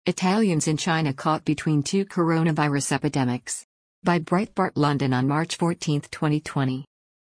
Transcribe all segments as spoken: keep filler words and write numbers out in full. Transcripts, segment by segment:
Italians in China caught between two coronavirus epidemics. By Breitbart London on March fourteenth, twenty twenty.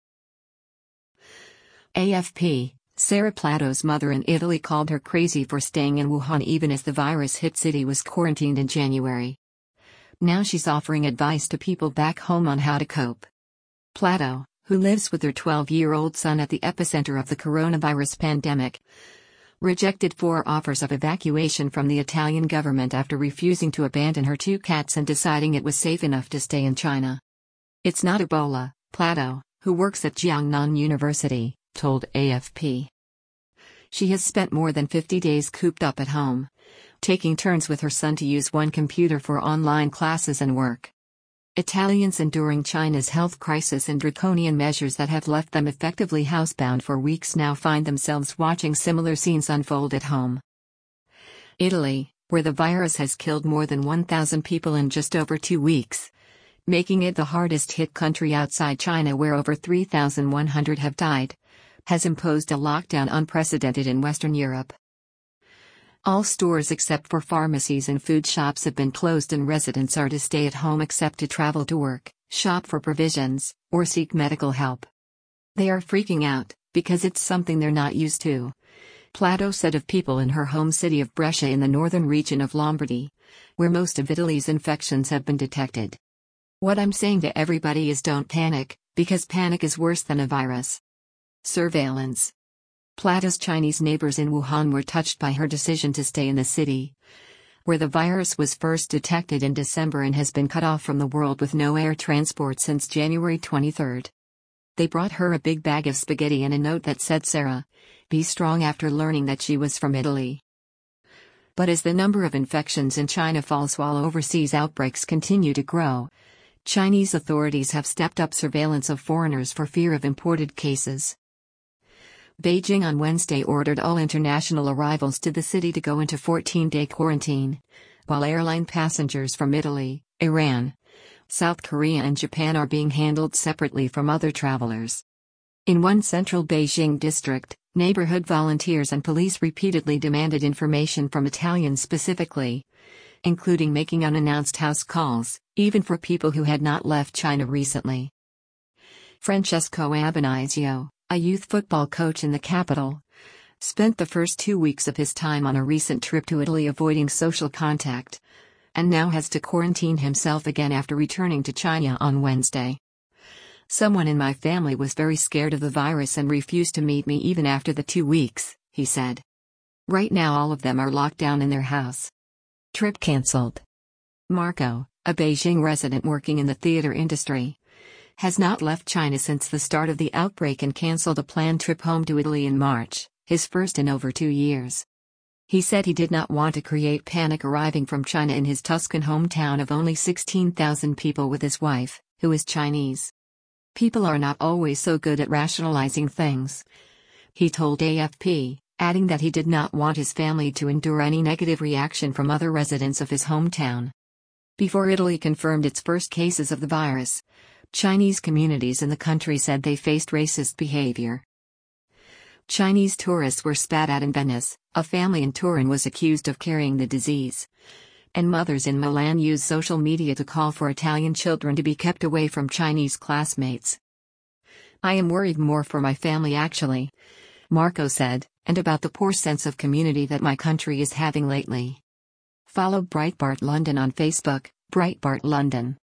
A F P, Sarah Plato's mother in Italy called her crazy for staying in Wuhan even as the virus hit city was quarantined in January. Now she's offering advice to people back home on how to cope. Plato, who lives with her twelve-year-old son at the epicenter of the coronavirus pandemic, rejected four offers of evacuation from the Italian government after refusing to abandon her two cats and deciding it was safe enough to stay in China. It's not Ebola, Plato, who works at Jiangnan University, told A F P. She has spent more than fifty days cooped up at home, taking turns with her son to use one computer for online classes and work. Italians enduring China's health crisis and draconian measures that have left them effectively housebound for weeks now find themselves watching similar scenes unfold at home. Italy, where the virus has killed more than one thousand people in just over two weeks, making it the hardest-hit country outside China where over three thousand one hundred have died, has imposed a lockdown unprecedented in Western Europe. All stores except for pharmacies and food shops have been closed and residents are to stay at home except to travel to work, shop for provisions, or seek medical help. They are freaking out, because it's something they're not used to, Plato said of people in her home city of Brescia in the northern region of Lombardy, where most of Italy's infections have been detected. What I'm saying to everybody is don't panic, because panic is worse than a virus. Surveillance. Plato's Chinese neighbors in Wuhan were touched by her decision to stay in the city, where the virus was first detected in December and has been cut off from the world with no air transport since January twenty-third. They brought her a big bag of spaghetti and a note that said, "Sarah, be strong," after learning that she was from Italy. But as the number of infections in China falls while overseas outbreaks continue to grow, Chinese authorities have stepped up surveillance of foreigners for fear of imported cases. Beijing on Wednesday ordered all international arrivals to the city to go into fourteen-day quarantine, while airline passengers from Italy, Iran, South Korea and Japan are being handled separately from other travelers. In one central Beijing district, neighborhood volunteers and police repeatedly demanded information from Italians specifically, including making unannounced house calls, even for people who had not left China recently. Francesco Abbonizio, a youth football coach in the capital, spent the first two weeks of his time on a recent trip to Italy avoiding social contact, and now has to quarantine himself again after returning to China on Wednesday. "Someone in my family was very scared of the virus and refused to meet me even after the two weeks, he said. "Right now all of them are locked down in their house." Trip cancelled. Marco, a Beijing resident working in the theater industry, has not left China since the start of the outbreak and cancelled a planned trip home to Italy in March, his first in over two years. He said he did not want to create panic arriving from China in his Tuscan hometown of only sixteen thousand people with his wife, who is Chinese. "People are not always so good at rationalizing things," he told A F P, adding that he did not want his family to endure any negative reaction from other residents of his hometown. Before Italy confirmed its first cases of the virus, Chinese communities in the country said they faced racist behavior. Chinese tourists were spat at in Venice, a family in Turin was accused of carrying the disease, and mothers in Milan used social media to call for Italian children to be kept away from Chinese classmates. "I am worried more for my family actually," Marco said, "and about the poor sense of community that my country is having lately." Follow Breitbart London on Facebook, Breitbart London.